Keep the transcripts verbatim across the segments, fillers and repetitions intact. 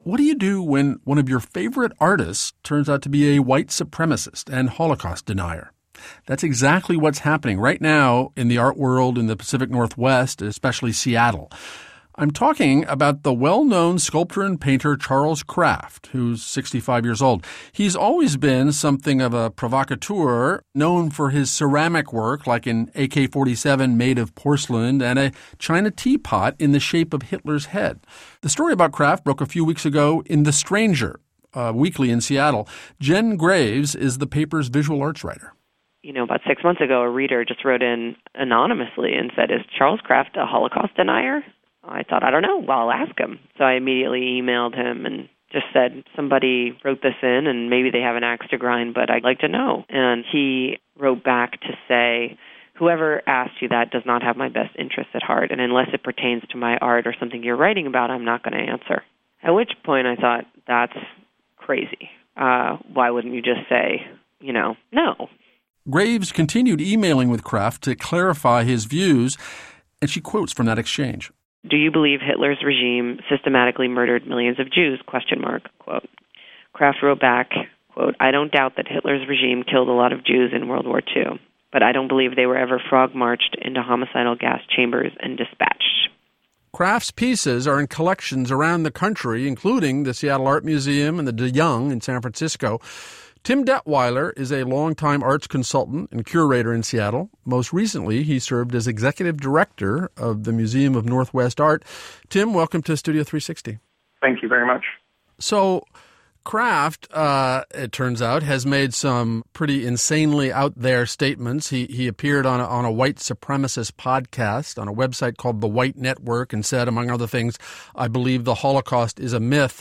what do you do when one of your favorite artists turns out to be a white supremacist and Holocaust denier? That's exactly what's happening right now in the art world in the Pacific Northwest, especially Seattle. I'm talking about the well-known sculptor and painter Charles Craft, who's sixty-five years old. He's always been something of a provocateur, known for his ceramic work like an A K forty-seven made of porcelain and a china teapot in the shape of Hitler's head. The story about Craft broke a few weeks ago in The Stranger, a weekly in Seattle. Jen Graves is the paper's visual arts writer. You know, about six months ago, a reader just wrote in anonymously and said, "Is Charles Craft a Holocaust denier?" I thought, I don't know. Well, I'll ask him. So I immediately emailed him and just said, somebody wrote this in and maybe they have an axe to grind, but I'd like to know. And he wrote back to say, whoever asked you that does not have my best interests at heart, and unless it pertains to my art or something you're writing about, I'm not going to answer. At which point I thought, that's crazy. Uh, why wouldn't you just say, you know, no? Graves continued emailing with Craft to clarify his views, and she quotes from that exchange. Do you believe Hitler's regime systematically murdered millions of Jews? Question mark, quote. Craft wrote back, quote, I don't doubt that Hitler's regime killed a lot of Jews in World War Two, but I don't believe they were ever frog-marched into homicidal gas chambers and dispatched. Craft's pieces are in collections around the country, including the Seattle Art Museum and the De Young in San Francisco. Tim Detweiler is a longtime arts consultant and curator in Seattle. Most recently, he served as executive director of the Museum of Northwest Art. Tim, welcome to Studio three sixty. Thank you very much. So, Craft, uh, it turns out, has made some pretty insanely out there statements. He he appeared on a, on a white supremacist podcast on a website called The White Network and said, among other things, I believe the Holocaust is a myth.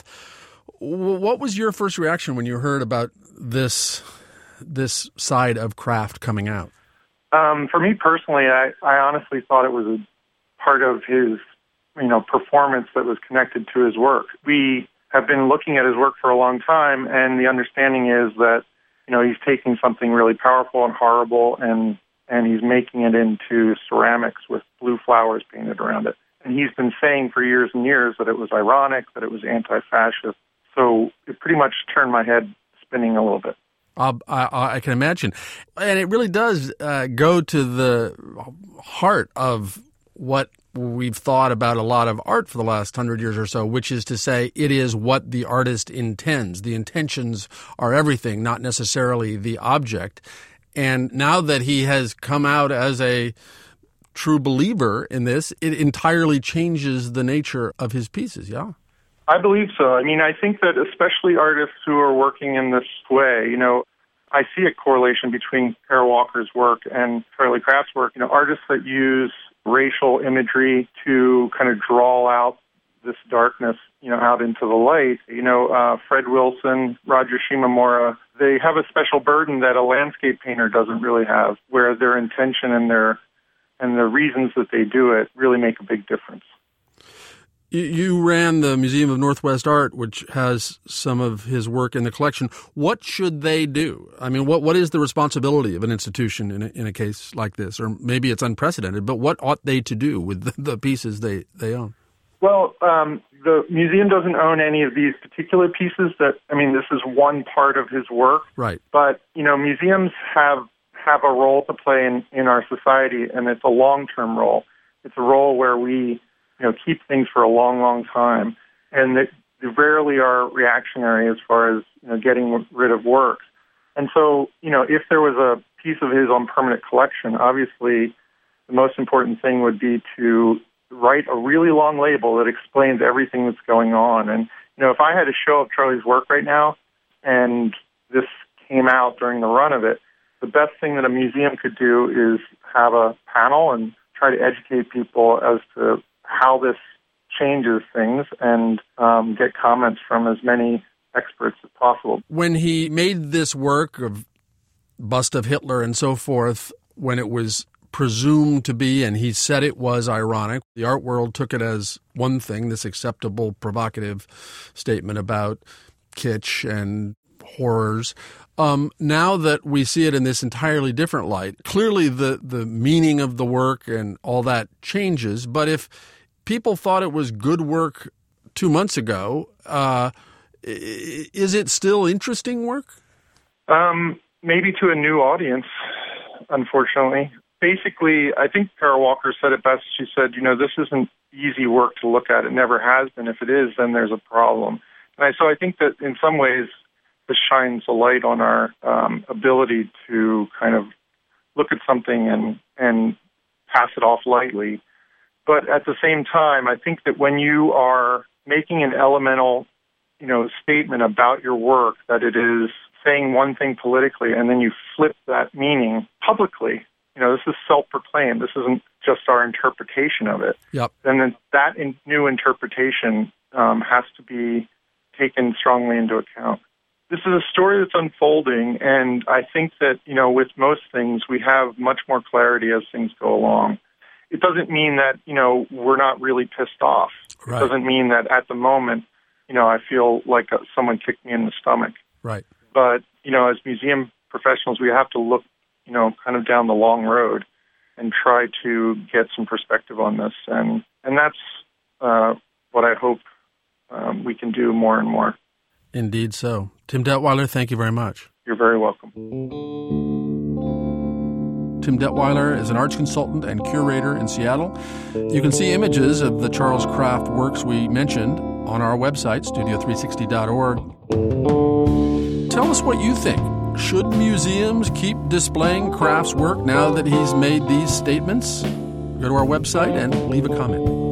What was your first reaction when you heard about this this side of Craft coming out? Um, for me personally, I, I honestly thought it was a part of his, you know, performance that was connected to his work. We have been looking at his work for a long time, and the understanding is that, you know, he's taking something really powerful and horrible, and and he's making it into ceramics with blue flowers painted around it. And he's been saying for years and years that it was ironic, that it was anti-fascist. So it pretty much turned my head spinning a little bit. Uh, I, I can imagine. And it really does uh, go to the heart of what we've thought about a lot of art for the last hundred years or so, which is to say it is what the artist intends. The intentions are everything, not necessarily the object. And now that he has come out as a true believer in this, it entirely changes the nature of his pieces, yeah? I believe so. I mean, I think that especially artists who are working in this way, you know, I see a correlation between Kara Walker's work and Charlie Craft's work. You know, artists that use racial imagery to kind of draw out this darkness, you know, out into the light. You know, uh, Fred Wilson, Roger Shimomura, they have a special burden that a landscape painter doesn't really have, where their intention and their and the reasons that they do it really make a big difference. You ran the Museum of Northwest Art, which has some of his work in the collection. What should they do? I mean, what what is the responsibility of an institution in a, in a case like this? Or maybe it's unprecedented, but what ought they to do with the, the pieces they, they own? Well, um, the museum doesn't own any of these particular pieces. That I mean, this is one part of his work. Right. But, you know, museums have, have a role to play in, in our society, and it's a long-term role. It's a role where we you know, keep things for a long, long time, and that they rarely are reactionary as far as, you know, getting rid of works. And so, you know, if there was a piece of his on permanent collection, obviously the most important thing would be to write a really long label that explains everything that's going on. And, you know, if I had a show of Charlie's work right now, and this came out during the run of it, the best thing that a museum could do is have a panel and try to educate people as to how this changes things and um, get comments from as many experts as possible. When he made this work of bust of Hitler and so forth, when it was presumed to be, and he said it was ironic, the art world took it as one thing, this acceptable, provocative statement about kitsch and horrors. Um, now that we see it in this entirely different light, clearly the, the meaning of the work and all that changes. But if people thought it was good work two months ago. Uh, is it still interesting work? Um, maybe to a new audience, unfortunately. Basically, I think Kara Walker said it best. She said, you know, this isn't easy work to look at. It never has been. If it is, then there's a problem. And I, so I think that in some ways this shines a light on our um, ability to kind of look at something and, and pass it off lightly. But at the same time, I think that when you are making an elemental, you know, statement about your work, that it is saying one thing politically and then you flip that meaning publicly, you know, this is self-proclaimed. This isn't just our interpretation of it. Yep. And then that in, new interpretation um, has to be taken strongly into account. This is a story that's unfolding, and I think that, you know, with most things, we have much more clarity as things go along. It doesn't mean that, you know, we're not really pissed off. Right. It doesn't mean that at the moment, you know, I feel like uh, someone kicked me in the stomach. Right. But, you know, as museum professionals, we have to look, you know, kind of down the long road and try to get some perspective on this. And, and that's uh, what I hope um, we can do more and more. Indeed so. Tim Detweiler, thank you very much. You're very welcome. Tim Detweiler is an arts consultant and curator in Seattle. You can see images of the Charles Craft works we mentioned on our website, studio three sixty dot org. Tell us what you think. Should museums keep displaying Craft's work now that he's made these statements? Go to our website and leave a comment.